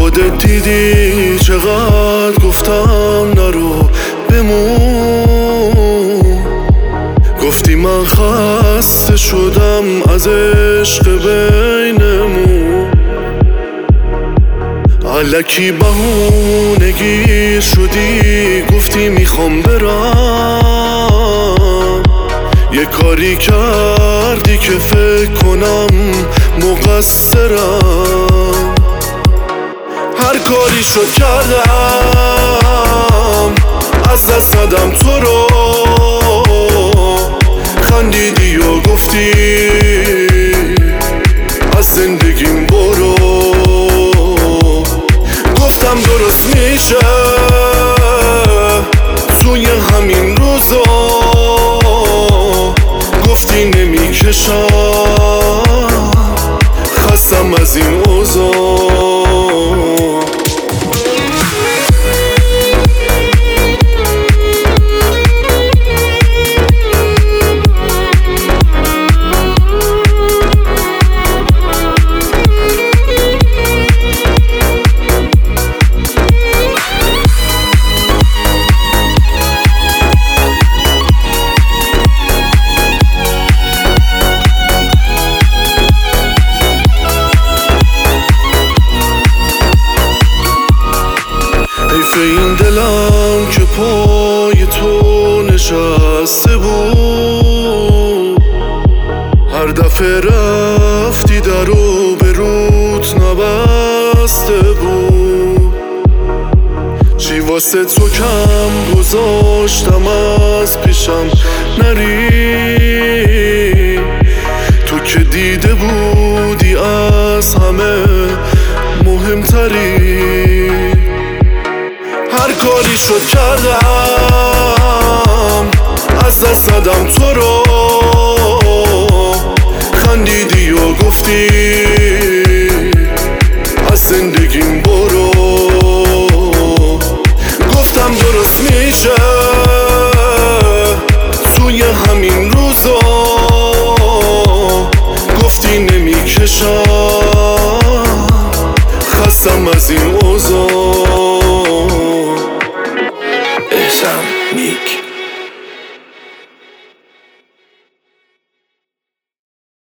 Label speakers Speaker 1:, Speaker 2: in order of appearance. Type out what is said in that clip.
Speaker 1: خودت دیدی چقدر گفتم نرو بمون، گفتی من خسته شدم از عشق بینمون، الکی بهونه گیر شدی گفتی میخوام برم، یه کاری کردی که فکر کنم مقصرم، هر کاری شد کردم از دست ندم تو رو، خندیدی و گفتی از زندگیم برو، گفتم درست میشه توی همین روزا، گفتی نمیکشم خستم از این اوضاع. حیف این دلم که پای تو نشسته بود، هر دفعه رفتی در و به روت نبسته بود، چی واسه تو کم گذاشتم از پیشم نری، تو که دیده بودی از همه مهمتری، هر کاری شد کردم از دست ندم تو رو، خندیدی و گفتی از زندگیم برو، گفتم درست میشه توی همین روزا، گفتی نمیکشم خستم از این اوضاع.
Speaker 2: احسان نیک